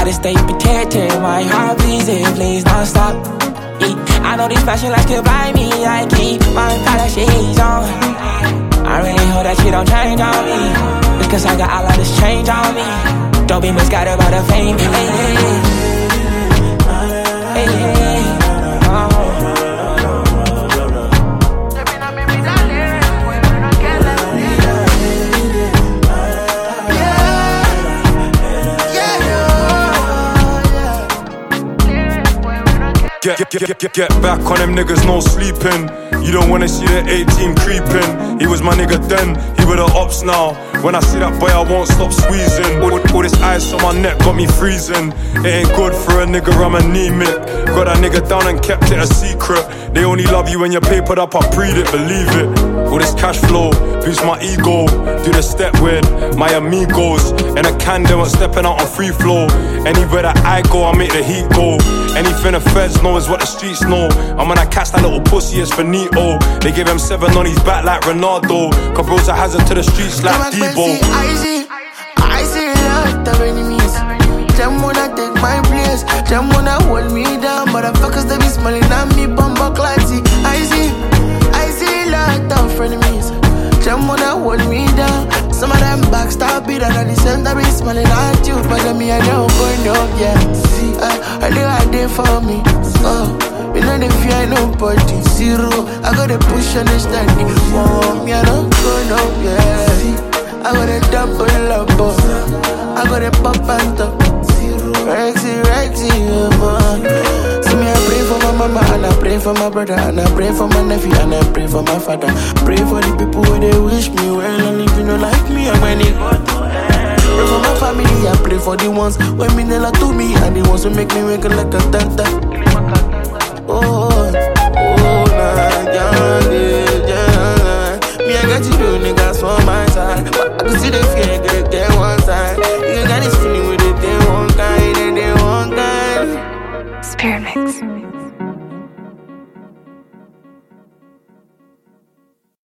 gotta stay protected. My heart beating, please don't stop. I know these fashion lights could buy me. I keep my color shades on. I really hope that you don't change on me, because I got all of this change on me. Don't be misguided by the fame. Hey, hey, hey, hey, hey. Get back on them niggas, no sleeping. You don't wanna see the 18 creeping. He was my nigga then, he with the ops now. When I see that boy, I won't stop squeezing. All this ice on my neck got me freezing. It ain't good for a nigga, I'm anemic. Got that nigga down and kept it a secret. They only love you when you're papered up, I breed it, believe it. All this cash flow, boost my ego. Do the step with my amigos. And a can, they weren't stepping out on free flow. Anywhere that I go, I make the heat go. Anything the feds know is what the streets know. And when I catch that little pussy, it's finito. They give him 7 on his back like Ronaldo. Cause bro's a hazard to the streets like Debo. I see a lot of enemies. Them wanna take my place, them wanna hold me down. Motherfuckers, they be smiling at me, bumper classy. I see a lot of frenemies. Them wanna hold me down. Some of them backstab it, and at the center be smiling at you. But me, I don't go no, yeah. See, I do a day for me. You know the fear nobody, zero. I got a push and a standing for me, I don't go no, yeah. See, I got a double up, I got a pop and top. Rexy, man. See me, I pray for my mama, and I pray for my brother, and I pray for my nephew, and I pray for my father. Pray for the people where they wish me well, and if you don't like me, I'm when they go to hell. Pray for my family, I pray for the ones when me never to me, and the ones who make me wake like a tanta. Oh, nah, yeah. Me, I got you, niggas on my side, but I can see the fear.